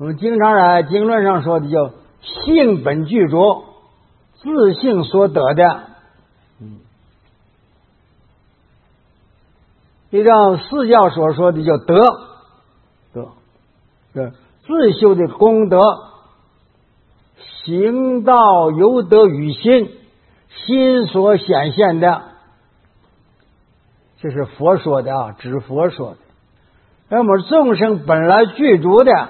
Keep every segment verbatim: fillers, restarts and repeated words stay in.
我们经常在经论上说的叫性本具足，自性所得的。嗯，依照四教所说的叫德，德是自修的功德，行道由德于心，心所显现的，这是佛说的啊，指佛说的。那么众生本来具足的，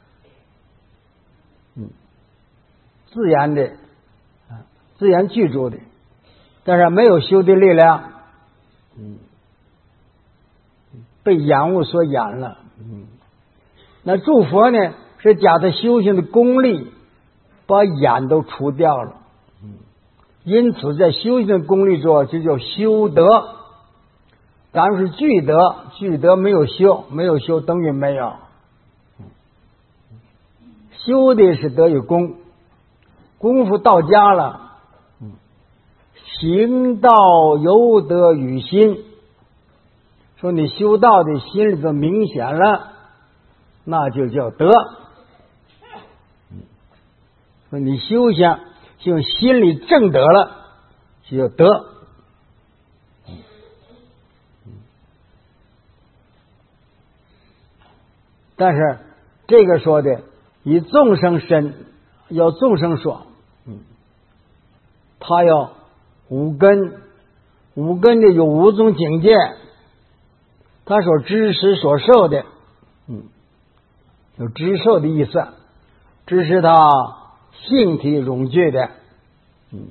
嗯，自然的，自然具足的，但是没有修的力量，嗯，被眼物所掩了，嗯，那诸佛呢是假的修行的功力，把眼都除掉了，嗯，因此在修行的功力中就叫修德。咱们是具德，具德没有修，没有修等于没有。修的是德与功，功夫到家了，行道由德于心。说你修道的心里头明显了，那就叫德。说你修行就心里正德了，就叫德。但是这个说的以众生身，要众生说，嗯，他要五根，五根的有五种境界，他所知识所受的，嗯，有知受的意思，知识他性体容具的，嗯，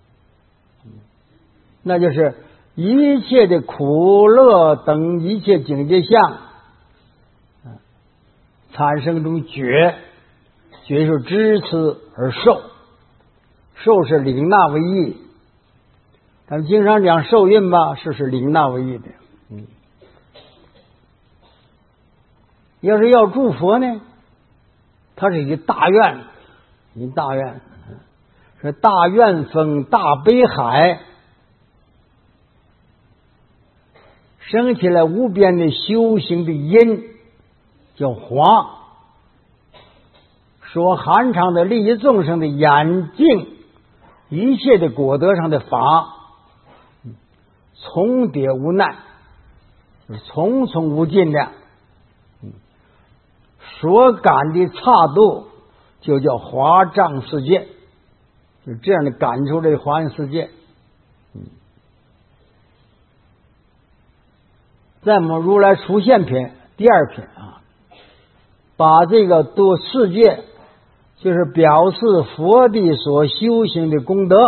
那就是一切的苦乐等一切境界相。产生一种觉，觉是知此而受，受是领纳为意，咱们经常讲受孕吧，是是领纳为意的。嗯，要是要诸佛呢，它是一个大愿，一大愿，是大愿风大悲海，升起来无边的修行的因。叫华，说含藏的利益众生的眼镜，一切的果德上的法，重叠无奈，重重无尽的，所感的差度就叫华藏世界，就这样的感出这华藏世界。在我们如来出现篇第二篇啊，把这个多世界，就是表示佛的所修行的功德。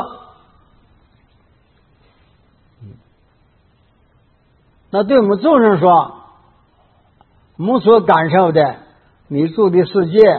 那对我们众生说，我们所感受的，你住的世界，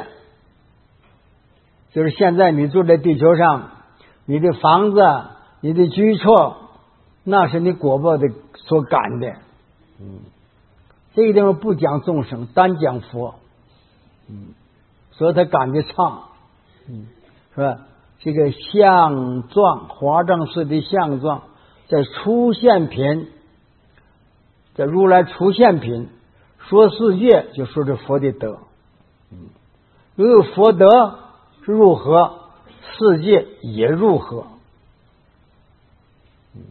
就是现在你住在地球上，你的房子，你的居处，那是你果报的所感的。嗯，这个地方不讲众生，单讲佛。嗯，所以他感觉差，嗯，是吧？这个相状，华藏世的相状，在出现品，在如来出现品说世界，就说这佛的德。嗯，如有佛德是如何，世界也如何。嗯，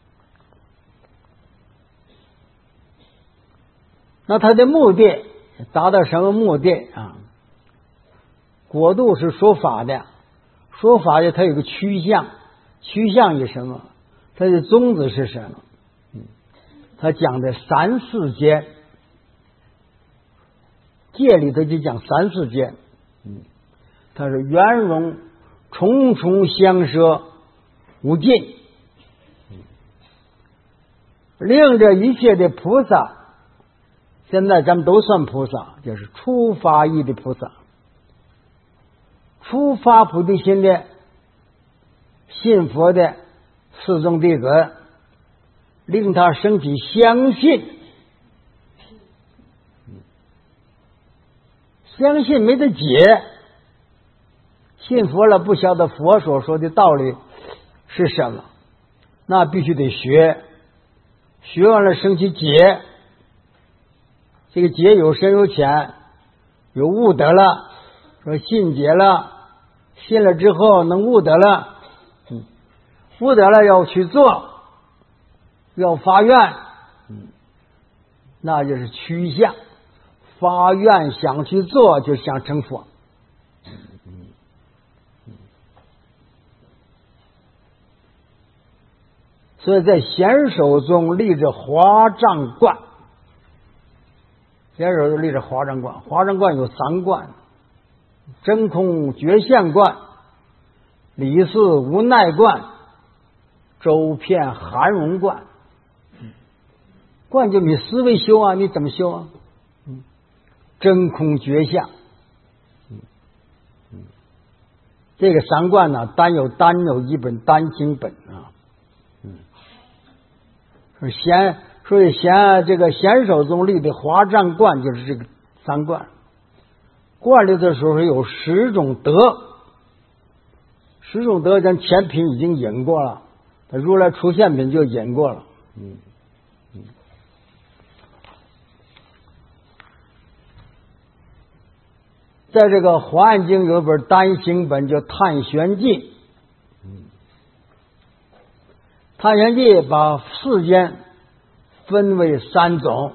那他的目的达到什么目的啊？国度是说法的，说法的它有个趋向，趋向于什么？它的宗旨是什么？嗯，他讲的三世间，戒里头就讲三世间。嗯，它是圆融重重相摄无尽，嗯，令这一切的菩萨。现在咱们都算菩萨，就是初发意的菩萨，初发菩提心的信佛的四众弟子，令他升起相信，相信没得解，信佛了不晓得佛所说的道理是什么，那必须得学，学完了升起解。这个解有深有浅，有悟得了， 说信解了，信了之后能悟得了，嗯，悟得了要去做，要发愿，嗯，那就是趋向。发愿想去做，就想成佛。所以在显手中立着华藏观，显手中立着华藏观，华藏观有三观：真空觉现观、理事无奈观、周遍含容观。观就你思维修啊，你怎么修啊？真空觉相，这个三观呢，单有单有一本单行本啊。嗯，说显，所以显这个显手中立的华藏观就是这个三观。观里的时候有十种德，十种德咱前品已经引过了，如来出现品就引过了。嗯。在这个《华严经》有一本单行本叫《探玄记》，探玄记把世间分为三种，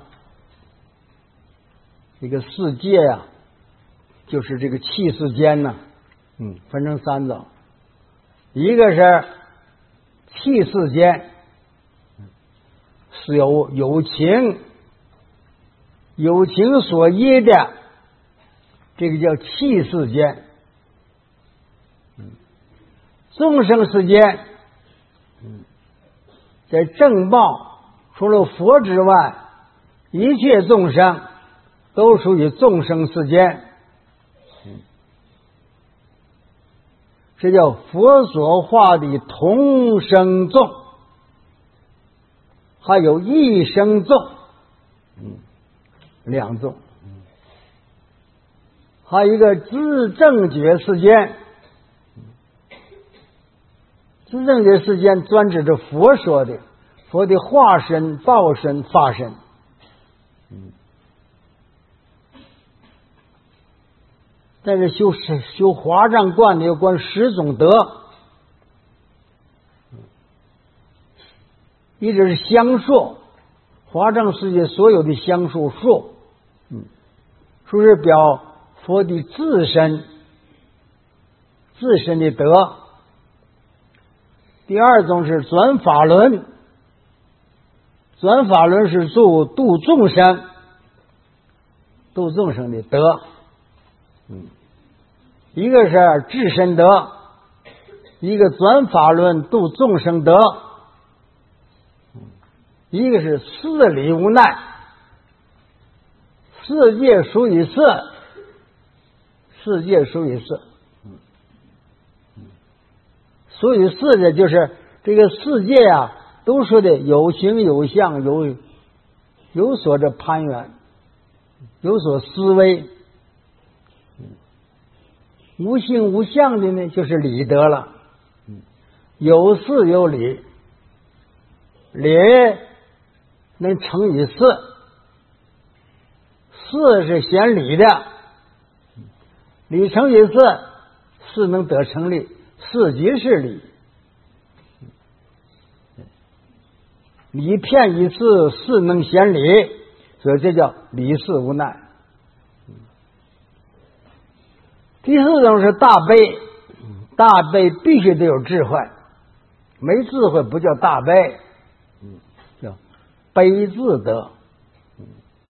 这个世界啊，就是这个气世间呢、啊，嗯，分成三种，一个是气世间，是有有情有情所依的。这个叫气世间，众生世间，在正报除了佛之外，一切众生都属于众生世间，这叫佛所化的同生众，还有异生众，两众。还有一个自正觉世间，自正觉世间专指着佛说的，佛的化身、报身、法身。但是修修华藏观的有关十种德，一直是香树，华藏世界所有的香树树，嗯，树是表佛的自身自身的德。第二种是转法轮，转法轮是助度众生度众生的德，嗯，一个是自身德，一个转法轮度众生德，一个是事理无奈，世界属于事，世界属于事，属于事的就是这个世界啊，都说的有形有相，有有所这攀缘，有所思维。无形无相的呢，就是理德了。有事有理，理能乘以事，事是显理的，理乘以事，事能得成立，事即是理。理骗一事，事能显理，所以这叫理事无奈。第四种是大悲，大悲必须得有智慧，没智慧不叫大悲，叫悲自得。